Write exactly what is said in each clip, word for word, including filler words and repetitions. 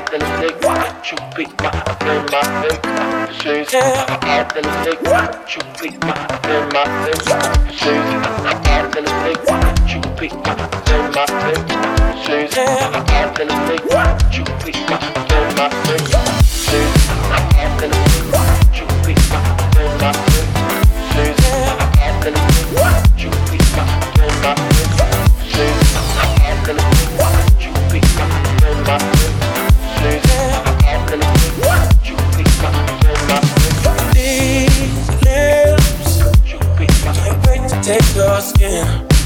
Take your skin,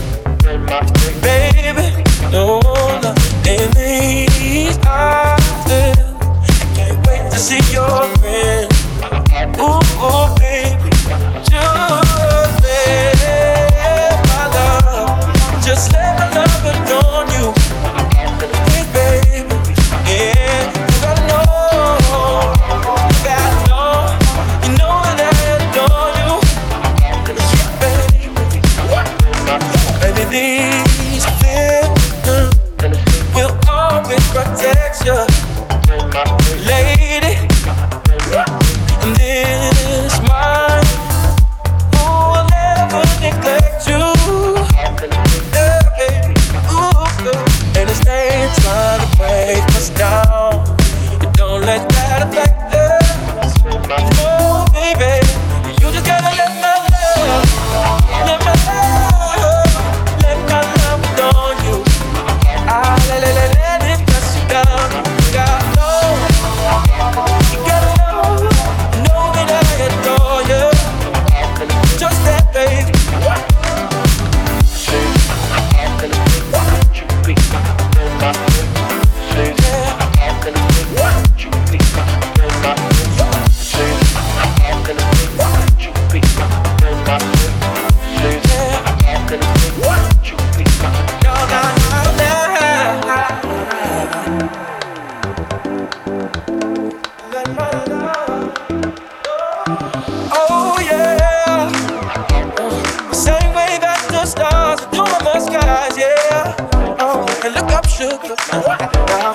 baby, no, no, in these eyes, I can't wait to see your friend. Ooh, ooh, baby, just let my love, just let my love adorn you, hey, baby, yeah, you gotta know, you gotta know, you know that I adore you, yeah, baby. Baby, these feelings will always protect you, lady. And this mind will never neglect you, yeah, baby. Ooh, ooh. And this ain't trying to break us down. You don't let that affect us. No, baby, you just gotta let my love, let my love, let my love adorn you. I let, let, let, let it press you down. You gotta know, you gotta know, know that I adore you. Just that, baby. Oh yeah, same way that the stars adorn my skies, yeah. Oh, and look up, sugar.